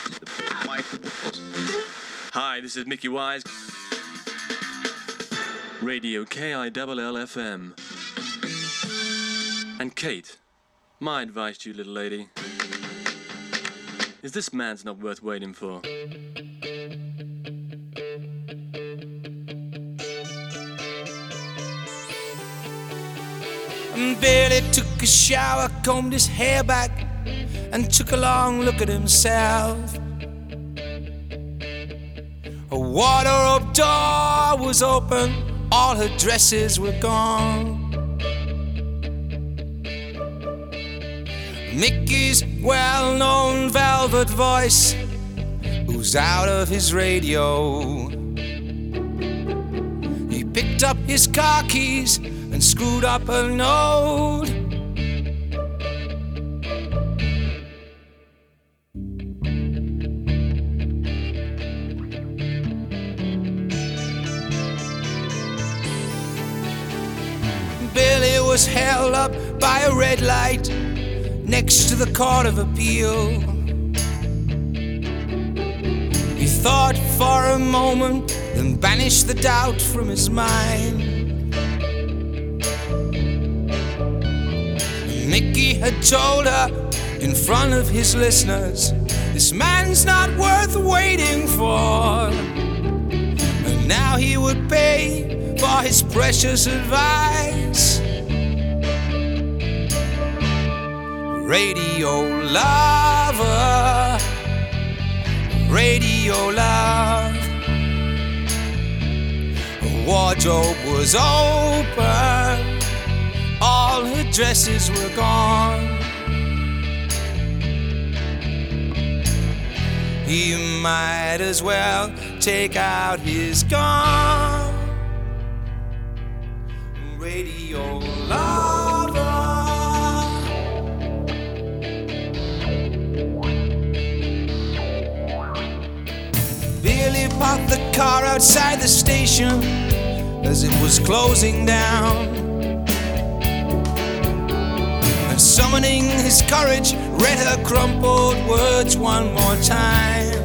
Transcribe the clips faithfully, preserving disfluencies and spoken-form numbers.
Hi, this is Mickey Wise. Radio K I L L F M. And Kate, my advice to you, little lady, is this man's not worth waiting for. And Billy took a shower, combed his hair back, and took a long look at himself. A wardrobe door was open, all her dresses were gone. Mickey's well-known velvet voice oozed out of his radio. He picked up his car keys and screwed up a note. Billy was held up by a red light next to the Court of Appeal. He thought for a moment, then banished the doubt from his mind. Mickey had told her in front of his listeners, this man's not worth waiting for. And now he would pay for his precious advice. Radio lover, radio love. Her wardrobe was open, all her dresses were gone. He might as well take out his gun. Radio lover. Billy parked the car outside the station as it was closing down. And summoning his courage, read her crumpled words one more time.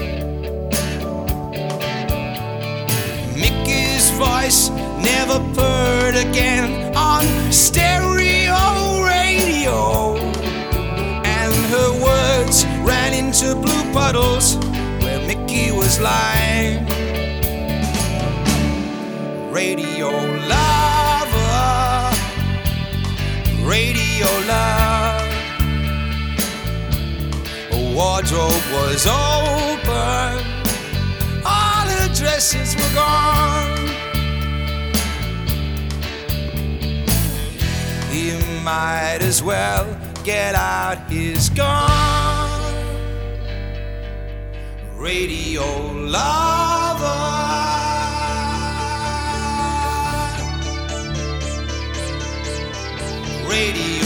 Mickey's voice never purred again on stereo radio. And her words ran into blue puddles where Mickey was lying. Radio lover, radio love. Her wardrobe was open, all her dresses were gone. He might as well get out his gun. Radio lover, radio